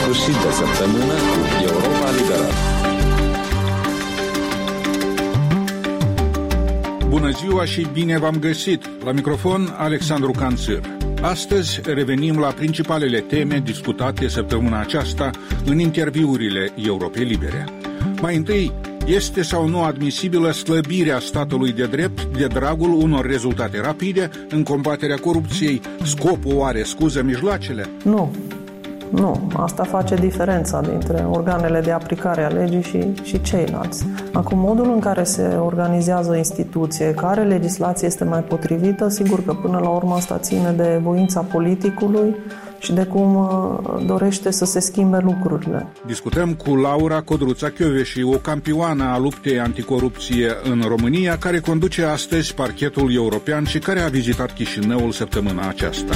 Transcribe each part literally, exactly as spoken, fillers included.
sfârșit de săptămână cu Europa Liberă. Bună ziua și bine v-am găsit! La microfon, Alexandru Canțir. Astăzi revenim la principalele teme discutate săptămâna aceasta în interviurile Europei Libere. Mai întâi, este sau nu admisibilă slăbirea statului de drept de dragul unor rezultate rapide în combaterea corupției? Scopul oare scuză mijloacele? Nu. Nu. Asta face diferența dintre organele de aplicare a legii și, și ceilalți. Acum, modul în care se organizează o instituție, care legislație este mai potrivită, sigur că până la urmă asta ține de voința politicului și de cum dorește să se schimbe lucrurile. Discutăm cu Laura Codruța-Kövesi, o campioană a luptei anticorupție în România, care conduce astăzi parchetul european și care a vizitat Chișinăul săptămâna aceasta.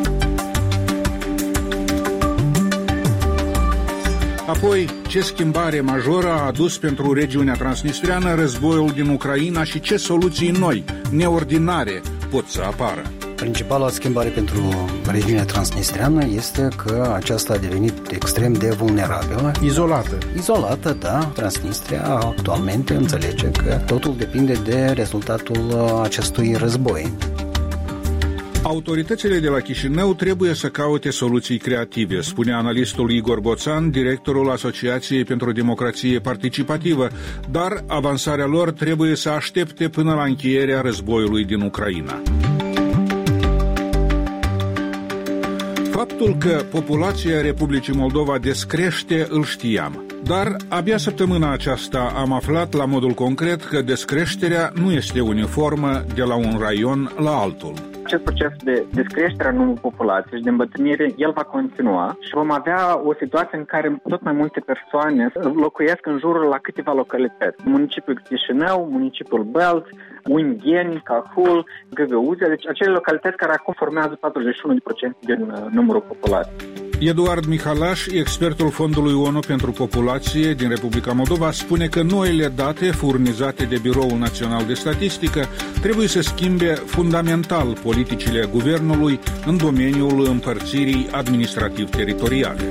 Apoi, ce schimbare majoră a adus pentru regiunea transnistreană războiul din Ucraina și ce soluții noi, neordinare, pot să apară? Principala schimbare pentru regiunea transnistreană este că aceasta a devenit extrem de vulnerabilă. Izolată. Izolată, da. Transnistria actualmente înțelege că totul depinde de rezultatul acestui război. Autoritățile de la Chișinău trebuie să caute soluții creative, spune analistul Igor Boțan, directorul Asociației pentru Democrație Participativă, dar avansarea lor trebuie să aștepte până la încheierea războiului din Ucraina. Faptul că populația Republicii Moldova descrește îl știam, dar abia săptămâna aceasta am aflat la modul concret că descreșterea nu este uniformă de la un raion la altul. Acest proces de descreștere a numărului populației și de îmbătrânire, el va continua și vom avea o situație în care tot mai multe persoane locuiesc în jurul la câteva localități. Municipiul Chișinău, municipiul Belt, Ungheni, Cahul, Găgăuzia, deci acele localități care acum formează patruzeci și unu la sută din numărul populației. Eduard Mihalaș, expertul Fondului ONU pentru Populație din Republica Moldova, spune că noile date furnizate de Biroul Național de Statistică trebuie să schimbe fundamental politicile guvernului în domeniul împărțirii administrativ-teritoriale.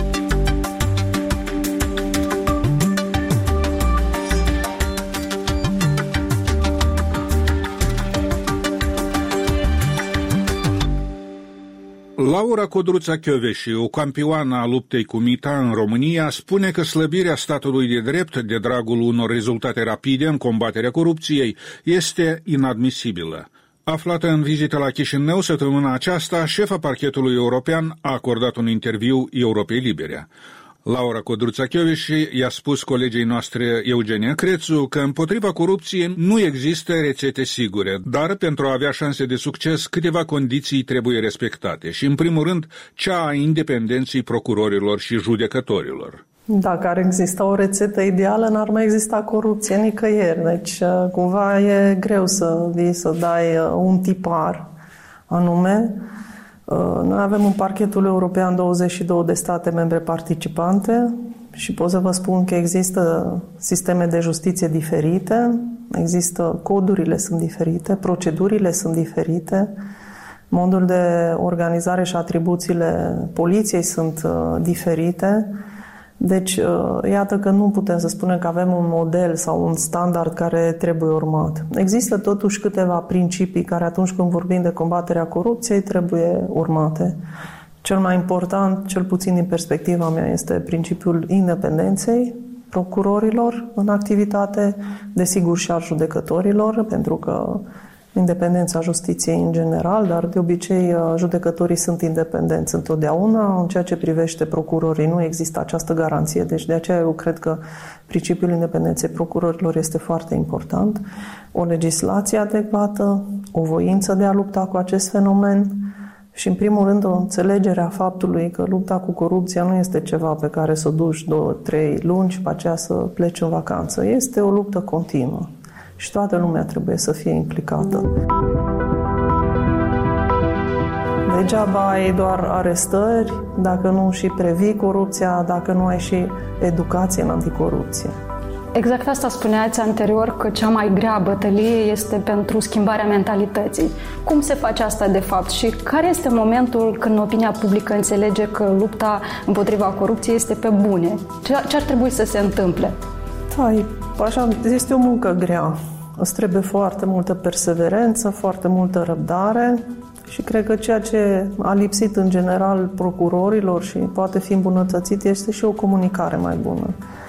Laura Codruța-Kövesi, o campioană a luptei cu mita în România, spune că slăbirea statului de drept de dragul unor rezultate rapide în combaterea corupției este inadmisibilă. Aflată în vizită la Chișinău săptămâna aceasta, șefa parchetului european a acordat un interviu Europei Libere. Laura Codruța-Kövesi i-a spus colegei noastre Eugenia Crețu că împotriva corupției nu există rețete sigure, dar pentru a avea șanse de succes câteva condiții trebuie respectate și, în primul rând, cea a independenței procurorilor și judecătorilor. Dacă ar exista o rețetă ideală, n-ar mai exista corupție nicăieri. Deci, cumva, e greu să vii să dai un tipar anume. Noi avem în parchetul european douăzeci și două de state membre participante și pot să vă spun că există sisteme de justiție diferite, există codurile sunt diferite, procedurile sunt diferite, modul de organizare și atribuțiile poliției sunt diferite. Deci, iată că nu putem să spunem că avem un model sau un standard care trebuie urmat. Există totuși câteva principii care atunci când vorbim de combaterea corupției trebuie urmate. Cel mai important, cel puțin din perspectiva mea, este principiul independenței procurorilor în activitate, desigur și al judecătorilor, pentru că independența justiției în general, dar de obicei judecătorii sunt independenți întotdeauna. În ceea ce privește procurorii nu există această garanție, deci de aceea eu cred că principiul independenței procurorilor este foarte important. O legislație adecvată, o voință de a lupta cu acest fenomen și, în primul rând, o înțelegere a faptului că lupta cu corupția nu este ceva pe care să o duci două, trei luni și pe aceea să pleci în vacanță. Este o luptă continuă. Și toată lumea trebuie să fie implicată. Degeaba ai doar arestări dacă nu și previi corupția, dacă nu ai și educație în anticorupție. Exact asta spuneați anterior, că cea mai grea bătălie este pentru schimbarea mentalității. Cum se face asta de fapt și care este momentul când opinia publică înțelege că lupta împotriva corupției este pe bune? Ce ar trebui să se întâmple? Da, așa, este o muncă grea. Îți trebuie foarte multă perseverență, foarte multă răbdare și cred că ceea ce a lipsit în general procurorilor și poate fi îmbunătățit este și o comunicare mai bună.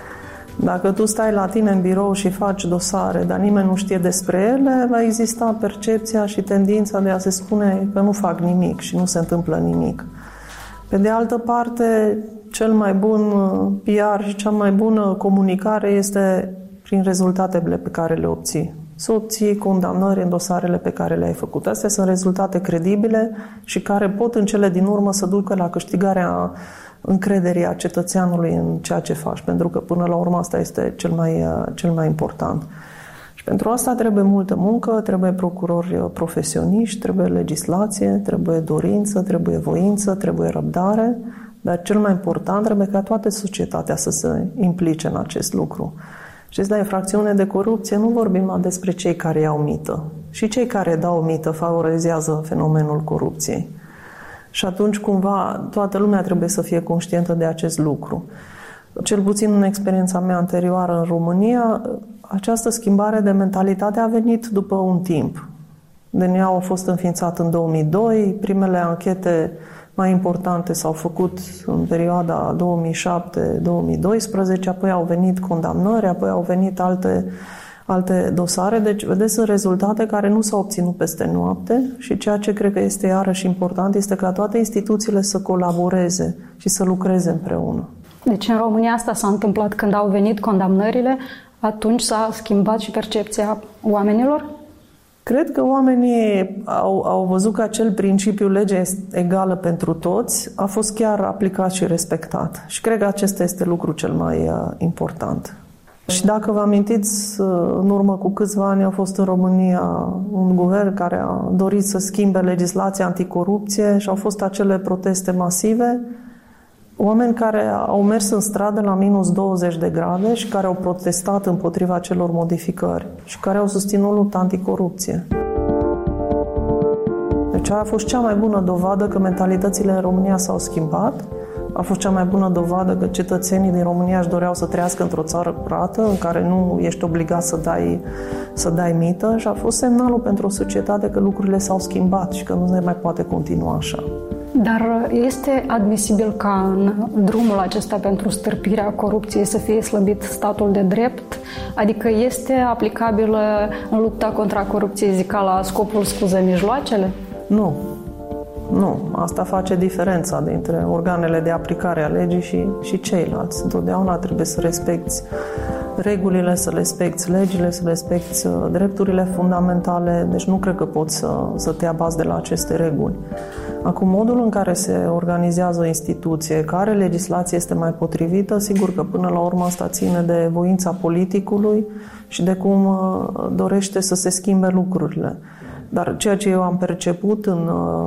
Dacă tu stai la tine în birou și faci dosare, dar nimeni nu știe despre ele, va exista percepția și tendința de a se spune că nu fac nimic și nu se întâmplă nimic. Pe de altă parte, cel mai bun P R și cea mai bună comunicare este prin rezultatele pe care le obții. Să obții condamnări în dosarele pe care le-ai făcut. Astea sunt rezultate credibile și care pot în cele din urmă să ducă la câștigarea încrederii a cetățeanului în ceea ce faci, pentru că până la urmă asta este cel mai, cel mai important. Și pentru asta trebuie multă muncă, trebuie procurori profesioniști, trebuie legislație, trebuie dorință, trebuie voință, trebuie răbdare, dar cel mai important trebuie ca toată societatea să se implice în acest lucru. Și la infracțiune de corupție nu vorbim despre cei care iau mită. Și cei care dau mită favorizează fenomenul corupției. Și atunci, cumva, toată lumea trebuie să fie conștientă de acest lucru. Cel puțin în experiența mea anterioară în România, această schimbare de mentalitate a venit după un timp. D N A-ul a fost înființat în două mii doi, primele anchete mai importante s-au făcut în perioada două mii șapte - două mii doisprezece, apoi au venit condamnări, apoi au venit alte, alte dosare. Deci, vedeți, sunt rezultate care nu s-au obținut peste noapte și ceea ce cred că este iarăși important este ca toate instituțiile să colaboreze și să lucreze împreună. Deci în România asta s-a întâmplat când au venit condamnările, atunci s-a schimbat și percepția oamenilor? Cred că oamenii au, au văzut că acel principiu legea egală pentru toți a fost chiar aplicat și respectat. Și cred că acesta este lucrul cel mai uh, important. Și dacă vă amintiți, uh, în urmă cu câțiva ani a fost în România un guvern care a dorit să schimbe legislația anticorupție și au fost acele proteste masive, oameni care au mers în stradă la minus douăzeci de grade și care au protestat împotriva celor modificări și care au susținut lupta anticorupție. Deci a fost cea mai bună dovadă că mentalitățile în România s-au schimbat, a fost cea mai bună dovadă că cetățenii din România își doreau să trăiască într-o țară curată, în care nu ești obligat să dai, să dai mită și a fost semnalul pentru o societate că lucrurile s-au schimbat și că nu se mai poate continua așa. Dar este admisibil ca în drumul acesta pentru stârpirea corupției să fie slăbit statul de drept? Adică este aplicabilă în lupta contra corupției, zic, la scopul scuză mijloacele? Nu. Nu. Asta face diferența dintre organele de aplicare a legii și, și ceilalți. Întotdeauna trebuie să respecti regulile, să respecti legile, să respecti drepturile fundamentale. Deci nu cred că poți să, să te abazi de la aceste reguli. Acum, modul în care se organizează o instituție, care legislație este mai potrivită, sigur că până la urmă asta ține de voința politicului și de cum dorește să se schimbe lucrurile. Dar ceea ce eu am perceput în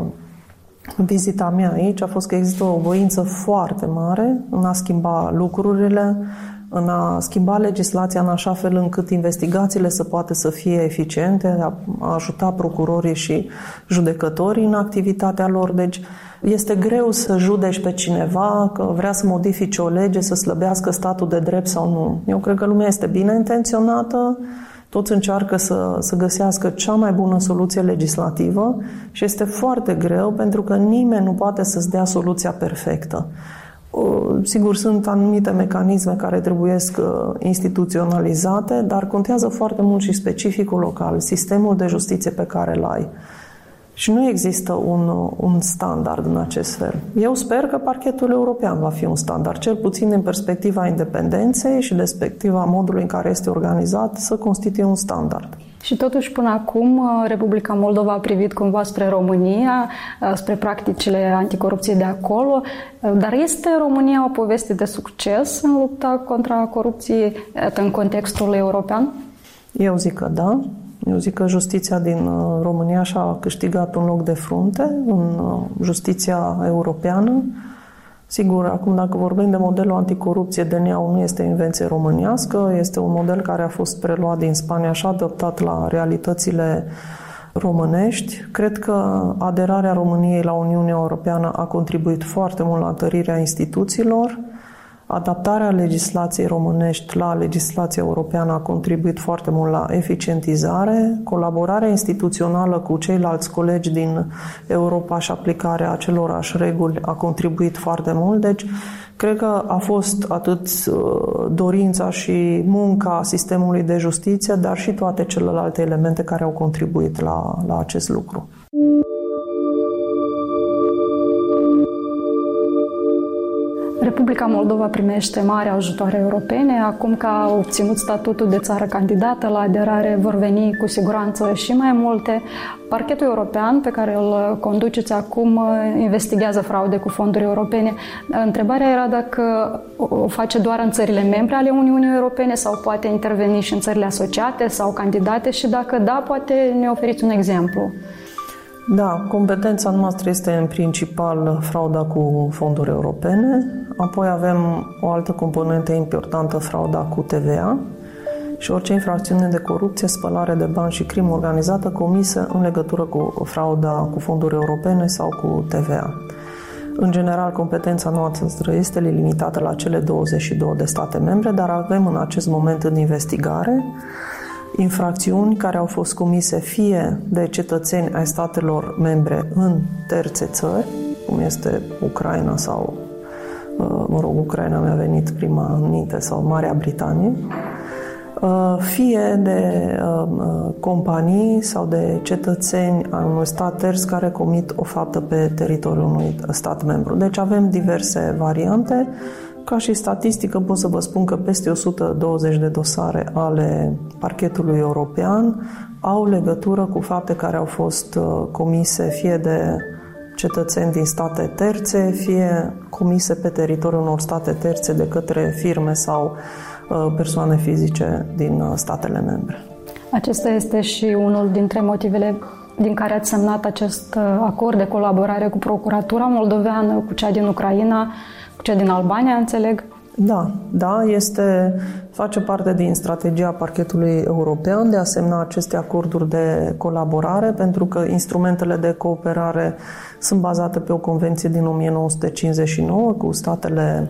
vizita mea aici a fost că există o voință foarte mare în a schimba lucrurile, în a schimba legislația în așa fel încât investigațiile să poată să fie eficiente, a ajuta procurorii și judecătorii în activitatea lor. Deci este greu să judeci pe cineva că vrea să modifice o lege, să slăbească statul de drept sau nu. Eu cred că lumea este bine intenționată, toți încearcă să, să găsească cea mai bună soluție legislativă și este foarte greu pentru că nimeni nu poate să-ți dea soluția perfectă. Sigur, sunt anumite mecanisme care trebuiesc instituționalizate, dar contează foarte mult și specificul local, sistemul de justiție pe care îl ai. Și nu există un, un standard în acest fel. Eu sper că parchetul european va fi un standard, cel puțin din perspectiva independenței și perspectiva modului în care este organizat, să constituie un standard. Și totuși, până acum, Republica Moldova a privit cumva spre România, spre practicile anticorupție de acolo, dar este România o poveste de succes în lupta contra corupției în contextul european? Eu zic că da. Eu zic că justiția din România și-a câștigat un loc de frunte în justiția europeană. Sigur, acum dacă vorbim de modelul anticorupție, D N A-ul nu este invenție românească, este un model care a fost preluat din Spania și adaptat la realitățile românești. Cred că aderarea României la Uniunea Europeană a contribuit foarte mult la întărirea instituțiilor. Adaptarea legislației românești la legislația europeană a contribuit foarte mult la eficientizare. Colaborarea instituțională cu ceilalți colegi din Europa și aplicarea acelorași reguli a contribuit foarte mult. Deci, cred că a fost atât dorința și munca sistemului de justiție, dar și toate celelalte elemente care au contribuit la, la acest lucru. Republica Moldova primește mari ajutoare europene. Acum că a obținut statutul de țară candidată la aderare, vor veni cu siguranță și mai multe. Parchetul european pe care îl conduceți acum investigează fraude cu fonduri europene. Întrebarea era dacă o face doar în țările membre ale Uniunii Europene sau poate interveni și în țările asociate sau candidate și dacă da, poate ne oferiți un exemplu. Da, competența noastră este în principal frauda cu fonduri europene, apoi avem o altă componentă importantă, frauda cu T V A și orice infracțiune de corupție, spălare de bani și crimă organizată comisă în legătură cu frauda cu fonduri europene sau cu T V A. În general, competența noastră este limitată la cele douăzeci și două de state membre, dar avem în acest moment în investigare infracțiuni care au fost comise fie de cetățeni ai statelor membre în terțe țări, cum este Ucraina sau, mă rog, Ucraina mi-a venit prima în minte, sau Marea Britanie, fie de companii sau de cetățeni ai unui stat terț care comit o faptă pe teritoriul unui stat membru. Deci avem diverse variante. Ca și statistică pot să vă spun că peste o sută douăzeci de dosare ale parchetului european au legătură cu fapte care au fost comise fie de cetățeni din state terțe, fie comise pe teritoriul unor state terțe de către firme sau persoane fizice din statele membre. Acesta este și unul dintre motivele din care ați semnat acest acord de colaborare cu Procuratura moldoveană, cu cea din Ucraina, cu cea din Albania, înțeleg? Da, da, este, face parte din strategia parchetului european de a semna aceste acorduri de colaborare, pentru că instrumentele de cooperare sunt bazate pe o convenție din o mie nouă sute cincizeci și nouă cu statele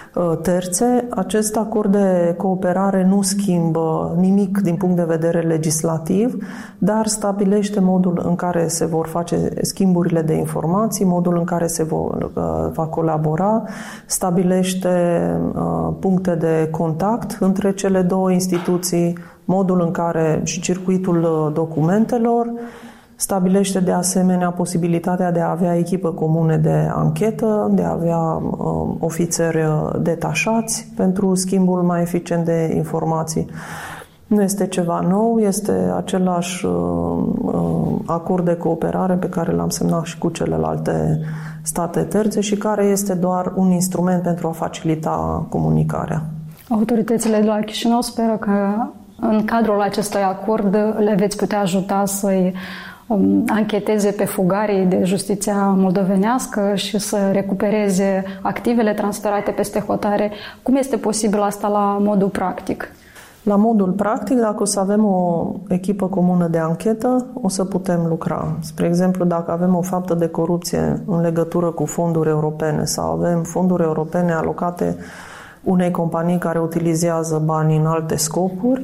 terțe. Acest acord de cooperare nu schimbă nimic din punct de vedere legislativ, dar stabilește modul în care se vor face schimburile de informații, modul în care se vor, va colabora, stabilește puncte de contact între cele două instituții, modul în care și circuitul documentelor, stabilește de asemenea posibilitatea de a avea echipe comune de anchetă, de a avea uh, ofițeri detașați pentru schimbul mai eficient de informații. Nu este ceva nou, este același uh, uh, acord de cooperare pe care l-am semnat și cu celelalte state terțe și care este doar un instrument pentru a facilita comunicarea. Autoritățile de la Chișinău speră că în cadrul acestui acord le veți putea ajuta să-i ancheteze pe fugarii de justiția moldovenească și să recupereze activele transferate peste hotare. Cum este posibil asta la modul practic? La modul practic, dacă o să avem o echipă comună de anchetă, o să putem lucra. Spre exemplu, dacă avem o faptă de corupție în legătură cu fonduri europene sau avem fonduri europene alocate unei companii care utilizează banii în alte scopuri,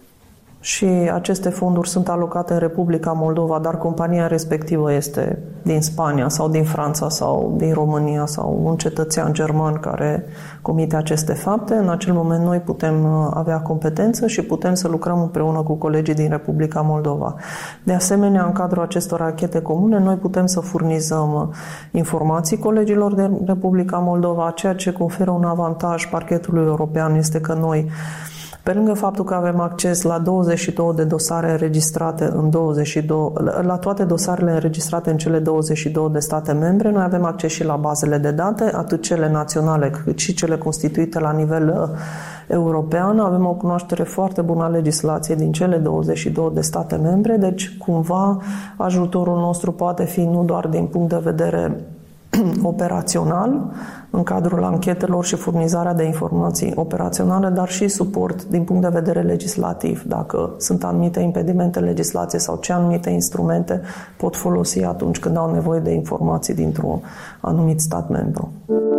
și aceste fonduri sunt alocate în Republica Moldova, dar compania respectivă este din Spania sau din Franța sau din România sau un cetățean german care comite aceste fapte, în acel moment noi putem avea competență și putem să lucrăm împreună cu colegii din Republica Moldova. De asemenea, în cadrul acestor anchete comune, noi putem să furnizăm informații colegilor din Republica Moldova, ceea ce conferă un avantaj parchetului european este că noi, pe lângă faptul că avem acces la douăzeci și două de dosare înregistrate în douăzeci și doi, la toate dosarele înregistrate în cele douăzeci și două de state membre, noi avem acces și la bazele de date, atât cele naționale cât și cele constituite la nivel european. Avem o cunoaștere foarte bună a legislației din cele douăzeci și două de state membre, deci cumva ajutorul nostru poate fi nu doar din punct de vedere operațional, în cadrul anchetelor și furnizarea de informații operaționale, dar și suport din punct de vedere legislativ, dacă sunt anumite impedimente în legislație sau ce anumite instrumente pot folosi atunci când au nevoie de informații dintr-un anumit stat membru.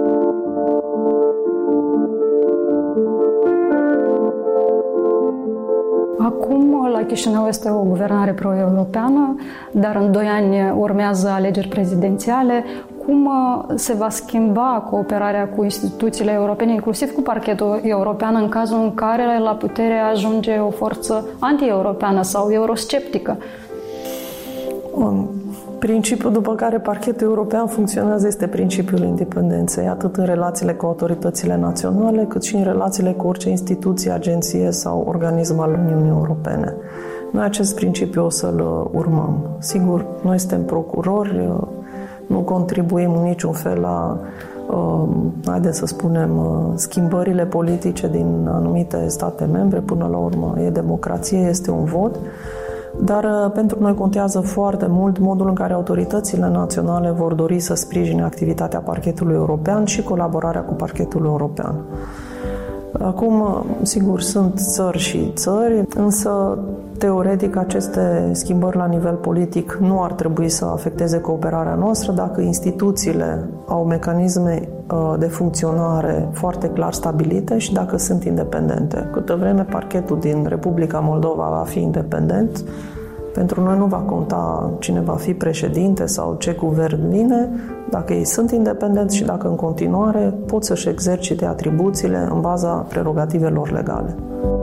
Acum, la Chișinău este o guvernare pro-europeană, dar în doi ani urmează alegeri prezidențiale. Cum se va schimba cooperarea cu instituțiile europene, inclusiv cu parchetul european, în cazul în care la putere ajunge o forță anti-europeană sau eurosceptică? Un principiul după care parchetul european funcționează este principiul independenței, atât în relațiile cu autoritățile naționale, cât și în relațiile cu orice instituție, agenție sau organism al Uniunii Europene. Noi acest principiu o să-l urmăm. Sigur, noi suntem procurori, nu contribuim în niciun fel la, uh, haideți să spunem, uh, schimbările politice din anumite state membre. Până la urmă e democrație, este un vot. Dar uh, pentru noi contează foarte mult modul în care autoritățile naționale vor dori să sprijine activitatea parchetului european și colaborarea cu parchetul european. Acum, sigur, sunt țări și țări, însă, teoretic, aceste schimbări la nivel politic nu ar trebui să afecteze cooperarea noastră dacă instituțiile au mecanisme de funcționare foarte clar stabilite și dacă sunt independente. Câtă vreme parchetul din Republica Moldova va fi independent, pentru noi nu va conta cine va fi președinte sau ce guvern vine, dacă ei sunt independenți și dacă în continuare pot să-și exercite atribuțiile în baza prerogativelor legale.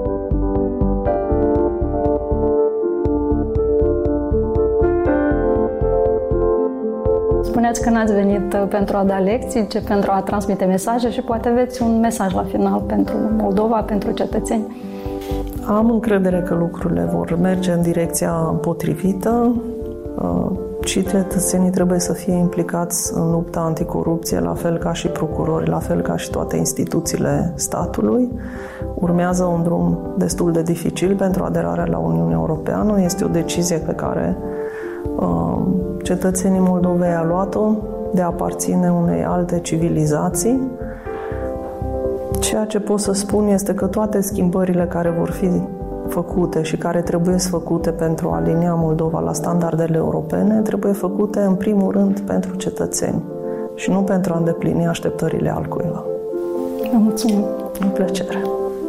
Spuneați că n-ați venit pentru a da lecții, ci pentru a transmite mesaje și poate aveți un mesaj la final pentru Moldova, pentru cetățeni. Am încredere că lucrurile vor merge în direcția potrivită și cetățenii trebuie să fie implicați în lupta anticorupție, la fel ca și procurori, la fel ca și toate instituțiile statului. Urmează un drum destul de dificil pentru aderarea la Uniunea Europeană. Este o decizie pe care cetățenii Moldovei au luat-o de a aparține unei alte civilizații. Ceea ce pot să spun este că toate schimbările care vor fi făcute și care trebuie făcute pentru a alinia Moldova la standardele europene trebuie făcute în primul rând pentru cetățeni și nu pentru a îndeplini așteptările altcuiva. Vă mulțumim! Cu plăcere!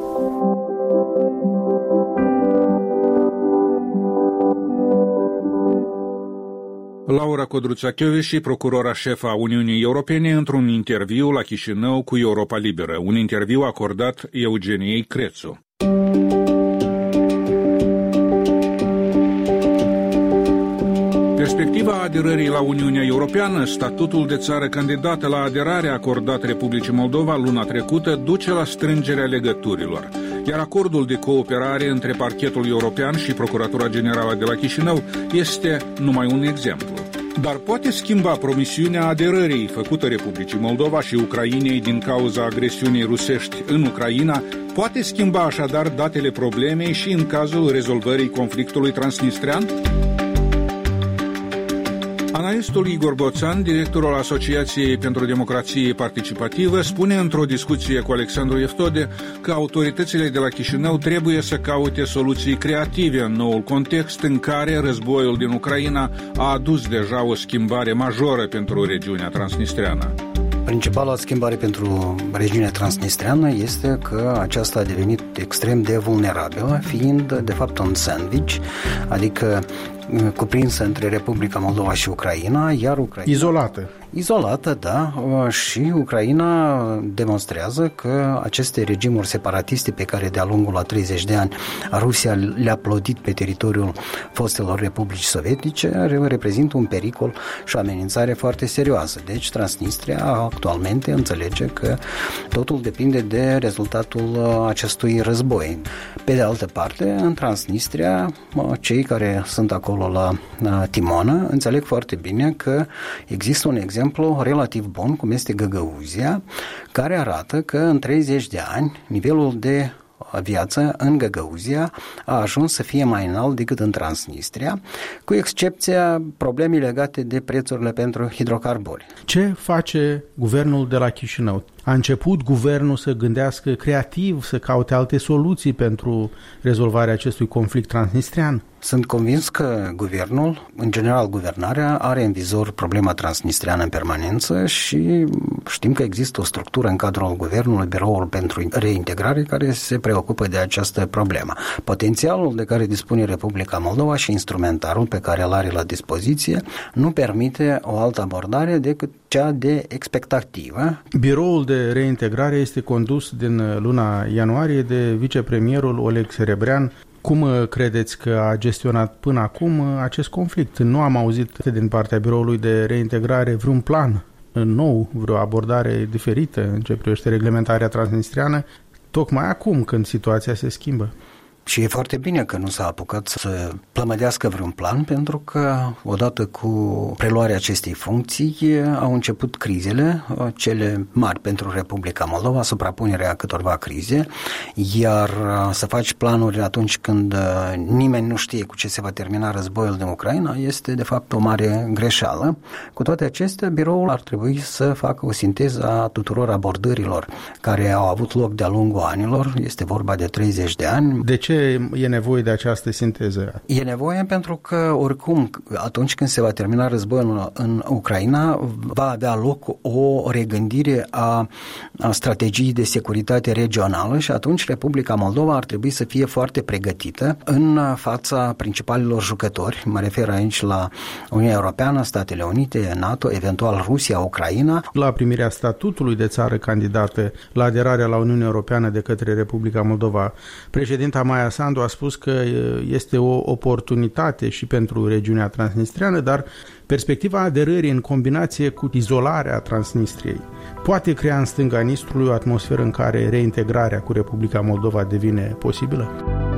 Laura Codruța-Kövesi, procurora șefă a Uniunii Europene, într-un interviu la Chișinău cu Europa Liberă, un interviu acordat Eugeniei Crețu. Perspectiva aderării la Uniunea Europeană, statutul de țară candidată la aderare acordat Republicii Moldova luna trecută, duce la strângerea legăturilor, iar acordul de cooperare între Parchetul European și Procuratura Generală de la Chișinău este numai un exemplu. Dar poate schimba promisiunea aderării făcută Republicii Moldova și Ucrainei din cauza agresiunii rusești în Ucraina, poate schimba așadar datele problemei și în cazul rezolvării conflictului transnistrean? Analistul Igor Boțan, directorul Asociației pentru Democrație Participativă, spune într-o discuție cu Alexandru Eftode că autoritățile de la Chișinău trebuie să caute soluții creative în noul context în care războiul din Ucraina a adus deja o schimbare majoră pentru regiunea transnistreană. Principala schimbare pentru regiunea transnistreană este că aceasta a devenit extrem de vulnerabilă, fiind de fapt un sandwich, adică cuprinsă între Republica Moldova și Ucraina, iar Ucraina... Izolată. Izolată, da, și Ucraina demonstrează că aceste regimuri separatiste pe care de-a lungul a treizeci de ani Rusia le-a plodit pe teritoriul fostelor republici sovietice reprezintă un pericol și o amenințare foarte serioasă. Deci Transnistria actualmente înțelege că totul depinde de rezultatul acestui război. Pe de altă parte, în Transnistria, cei care sunt acolo la timonă înțeleg foarte bine că există un exemplu relativ bun, cum este Găgăuzia, care arată că în treizeci de ani nivelul de viață în Găgăuzia a ajuns să fie mai înalt decât în Transnistria, cu excepția problemei legate de prețurile pentru hidrocarburi. Ce face guvernul de la Chișinău? A început guvernul să gândească creativ, să caute alte soluții pentru rezolvarea acestui conflict transnistrian? Sunt convins că guvernul, în general guvernarea, are în vizor problema transnistriană în permanență și știm că există o structură în cadrul guvernului, Biroul pentru Reintegrare, care se preocupă de această problemă. Potențialul de care dispune Republica Moldova și instrumentarul pe care îl are la dispoziție nu permite o altă abordare decât cea de expectativă. Biroul de reintegrare este condus din luna ianuarie de vicepremierul Oleg Serebrean. Cum credeți că a gestionat până acum acest conflict? Nu am auzit din partea Biroului de Reintegrare vreun plan nou, vreo abordare diferită în ce privește reglementarea transnistriană, tocmai acum când situația se schimbă. Și e foarte bine că nu s-a apucat să plămădească vreun plan, pentru că odată cu preluarea acestei funcții au început crizele, cele mari pentru Republica Moldova, suprapunerea câtorva crize, iar să faci planuri atunci când nimeni nu știe cu ce se va termina războiul din Ucraina este de fapt o mare greșeală. Cu toate acestea, biroul ar trebui să facă o sinteză a tuturor abordărilor care au avut loc de-a lungul anilor, este vorba de treizeci de ani. De ce e nevoie de această sinteză? E nevoie pentru că, oricum, atunci când se va termina războiul în Ucraina, va avea loc o regândire a, a strategiei de securitate regională și atunci Republica Moldova ar trebui să fie foarte pregătită în fața principalilor jucători. Mă refer aici la Uniunea Europeană, Statele Unite, NATO, eventual Rusia, Ucraina. La primirea statutului de țară candidată la aderarea la Uniunea Europeană de către Republica Moldova, președinta Maia Sandu a spus că este o oportunitate și pentru regiunea transnistriană, dar perspectiva aderării în combinație cu izolarea Transnistriei poate crea în stânga Nistrului o atmosferă în care reintegrarea cu Republica Moldova devine posibilă?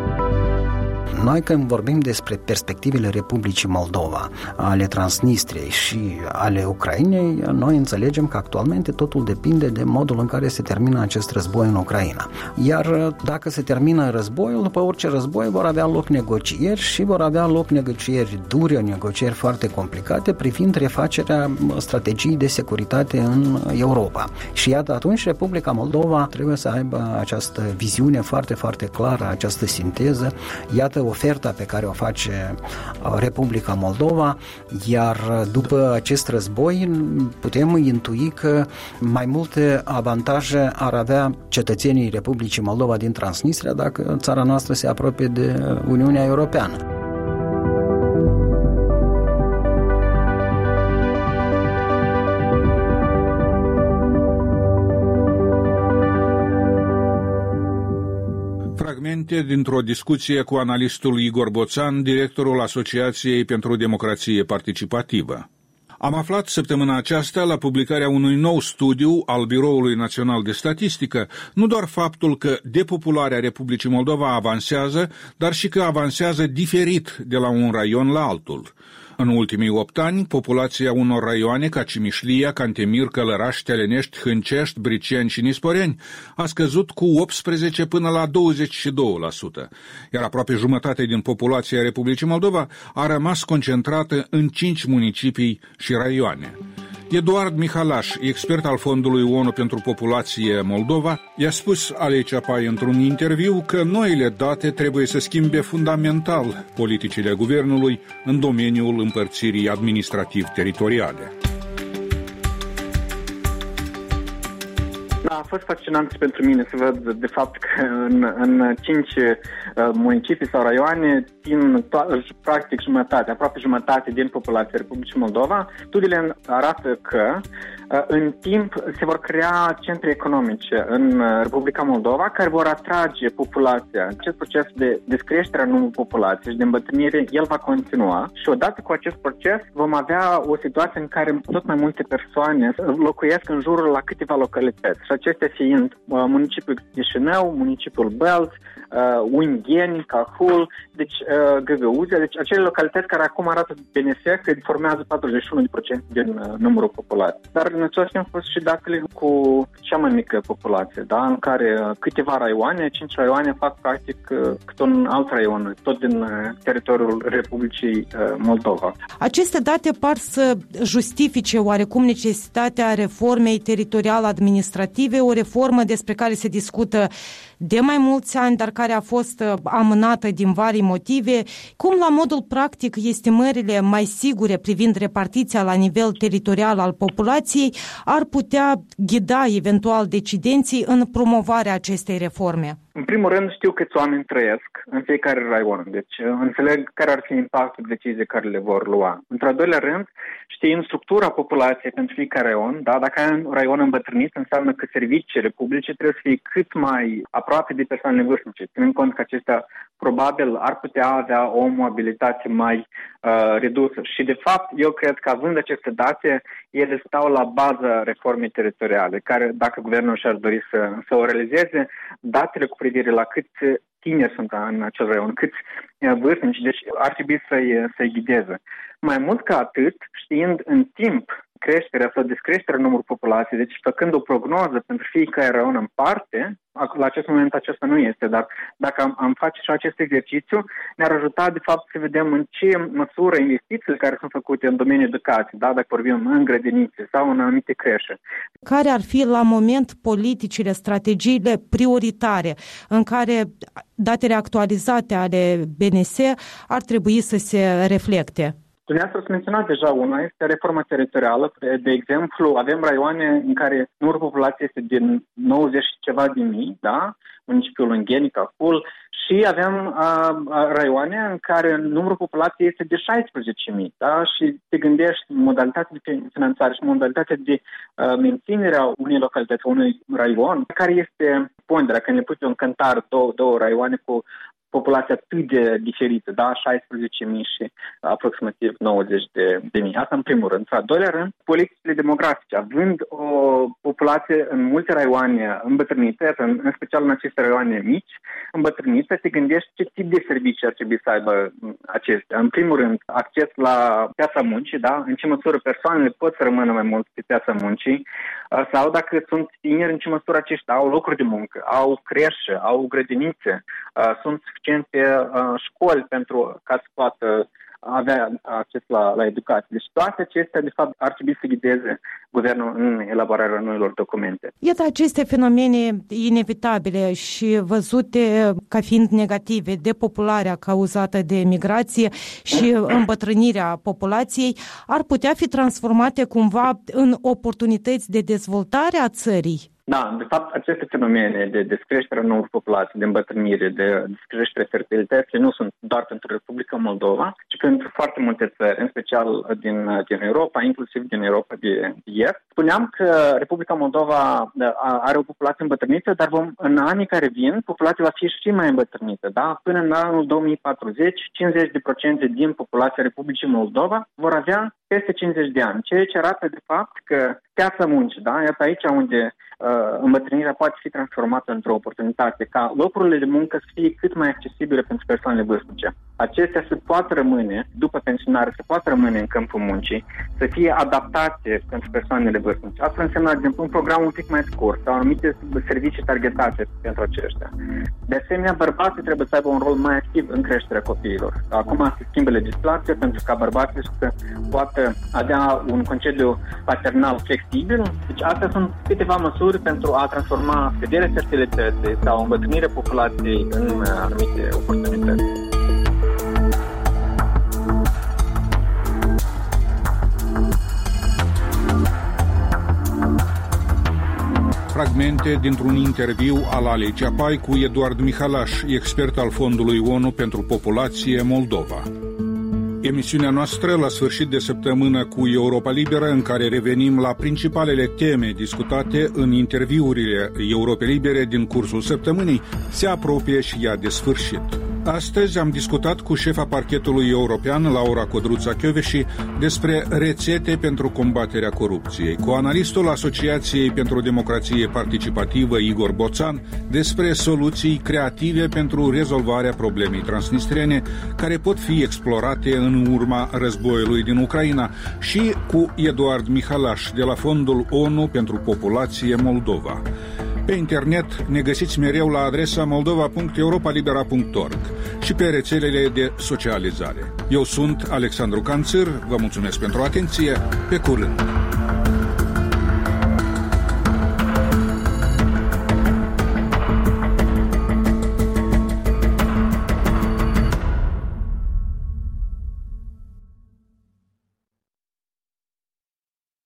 Noi când vorbim despre perspectivele Republicii Moldova, ale Transnistriei și ale Ucrainei, noi înțelegem că actualmente totul depinde de modul în care se termină acest război în Ucraina. Iar dacă se termină războiul, după orice război vor avea loc negocieri și vor avea loc negocieri dure, negocieri foarte complicate privind refacerea strategiei de securitate în Europa. Și iată, atunci Republica Moldova trebuie să aibă această viziune foarte, foarte clară, această sinteză. Iată oferta pe care o face Republica Moldova, iar după acest război putem intui că mai multe avantaje ar avea cetățenii Republicii Moldova din Transnistria dacă țara noastră se apropie de Uniunea Europeană. Fragmente dintr-o discuție cu analistul Igor Boțan, directorul Asociației pentru Democrație Participativă. Am aflat săptămâna aceasta, la publicarea unui nou studiu al Biroului Național de Statistică, nu doar faptul că depopularea Republicii Moldova avansează, dar și că avansează diferit de la un raion la altul. În ultimii opt ani, populația unor raioane ca Cimișlia, Cantemir, Călăraș, Telenești, Hâncești, Briceni și Nisporeni a scăzut cu optsprezece până la douăzeci și doi la sută, iar aproape jumătate din populația Republicii Moldova a rămas concentrată în cinci municipii și raioane. Eduard Mihalaș, expert al Fondului O N U pentru Populație Moldova, i-a spus Alei Ceapai într-un interviu că noile date trebuie să schimbe fundamental politicile guvernului în domeniul împărțirii administrativ-teritoriale. A fost fascinant pentru mine să văd de fapt că în, în cinci uh, municipii sau raioane, din to- practic jumătate, aproape jumătate din populația Republicii Moldova, studiile arată că uh, în timp se vor crea centre economice în Republica Moldova care vor atrage populația. Acest proces de descreștere a numărului populației și de îmbătrânire, el va continua și odată cu acest proces vom avea o situație în care tot mai multe persoane locuiesc în jurul la câteva localități. Și și acestea fiind municipiul Chișinău, municipiul Belz, Ungheni, Cahul, deci Găgăuzia, deci acele localități care acum arată B N S că formează patruzeci și unu la sută din numărul populației. Dar în același timp au fost și datele cu cea mai mică populație, da? În care câteva raioane, cinci raioane fac practic câte un alt raion, tot din teritoriul Republicii Moldova. Aceste date par să justifice oarecum necesitatea reformei teritorial-administrative, o reformă despre care se discută de mai mulți ani, dar care a fost amânată din vari motive. Cum, la modul practic, estimările mai sigure privind repartiția la nivel teritorial al populației ar putea ghida eventual decidenții în promovarea acestei reforme? În primul rând știu câți oameni trăiesc în fiecare raion, deci înțeleg care ar fi impactul deciziei care le vor lua. Într-al doilea rând, știm structura populației pentru fiecare raion, da? Dacă ai un raion îmbătrânit, înseamnă că serviciile publice trebuie să fie cât mai aproape de persoanele vârstnice, ținând cont că acestea probabil ar putea avea o mobilitate mai uh, redusă. Și de fapt, eu cred că având aceste date, ele stau la baza reformei teritoriale, care, dacă guvernul și-ar dori să, să o realizeze, datele cu privire la câți tineri sunt în acel raion, câți vârstnici, deci ar trebui să-i, să-i ghideze. Mai mult ca atât, știind în timp creșterea sau descreșterea numărului populației, deci făcând o prognoză pentru fiecare raion în parte, la acest moment acesta nu este, dar dacă am, am face și acest exercițiu, ne-ar ajuta de fapt să vedem în ce măsură investițiile care sunt făcute în domeniul educației, da, dacă vorbim în grădinițe sau în anumite creșe. Care ar fi la moment politicile, strategiile prioritare în care datele actualizate ale B N S ar trebui să se reflecte? Dumneavoastră ați menționat deja una, este reforma teritorială. De exemplu, avem raioane în care numărul populației este din nouăzeci și ceva de mii, da? Municipiul Ungheni, Cahul, și avem uh, raioane în care numărul populației este de șaisprezece mii, da? Și te gândești modalitatea de finanțare și modalitatea de uh, menținere a unei localități, unui raion, care este ponderea, când le pui pe un cântar două, două raioane cu populația atât de diferită, da? șaisprezece mii și aproximativ nouăzeci de mii. Asta în primul rând. În doilea rând, politicile demografice. Având o populație în multe raioane îmbătrânite, în, în special în aceste raioane mici, îmbătrânite, te gândești ce tip de servicii ar trebui să aibă acestea. În primul rând, acces la piața muncii, da? În ce măsură persoanele pot să rămână mai mult pe piața muncii, sau dacă sunt tineri, în ce măsură aceștia au locuri de muncă, au creșe, au grădinițe, sunt suficiente școli pentru ca să poată avea acces la, la educație. Deci toate acestea, de fapt, ar trebui să ghideze guvernul în elaborarea noilor documente. Iată aceste fenomene inevitabile și văzute ca fiind negative, depopularea cauzată de migrație și îmbătrânirea populației, ar putea fi transformate cumva în oportunități de dezvoltare a țării? Da, de fapt, aceste fenomene de descreștere a numărului populației, de îmbătrânire, de descreștere fertilității nu sunt doar pentru Republica Moldova, ci pentru foarte multe țări, în special din, din Europa, inclusiv din Europa de Est. Spuneam că Republica Moldova are o populație îmbătrânită, dar vom, în anii care vin, populația va fi și mai îmbătrânită. Da? Până în anul două mii patruzeci, cincizeci la sută din populația Republicii Moldova vor avea peste cincizeci de ani, ceea ce arată de fapt că piața muncii, da? Iată aici unde uh, îmbătrânirea poate fi transformată într-o oportunitate, ca locurile de muncă să fie cât mai accesibile pentru persoanele vârstnice. Acestea se poate rămâne, după pensionare, se poate rămâne în câmpul muncii, să fie adaptate pentru persoanele vârstnice. Asta înseamnă, de exemplu, un program un pic mai scurt sau anumite servicii targetate pentru aceștia. De asemenea, bărbații trebuie să aibă un rol mai activ în creșterea copiilor. Acum se schimbă legislația pentru ca bărbații să poată avea un concediu paternal flexibil. Deci astea sunt câteva măsuri pentru a transforma scăderea fertilității sau îmbătrânirea populației în anumite oportunități. Fragmente dintr-un interviu al Alei Ceapai cu Eduard Mihalaș, expert al Fondului O N U pentru Populație Moldova. Emisiunea noastră la sfârșit de săptămână cu Europa Liberă, în care revenim la principalele teme discutate în interviurile Europei Libere din cursul săptămânii, se apropie și ea de sfârșit. Astăzi am discutat cu șefa parchetului european, Laura Codruța Kövesi, despre rețete pentru combaterea corupției, cu analistul Asociației pentru Democrație Participativă, Igor Boțan, despre soluții creative pentru rezolvarea problemei transnistrene care pot fi explorate în urma războiului din Ucraina, și cu Eduard Mihalaș de la Fondul ONU pentru Populație Moldova. Pe internet ne găsiți mereu la adresa moldova punct europa libera punct org și pe rețelele de socializare. Eu sunt Alexandru Canțir, vă mulțumesc pentru atenție, pe curând!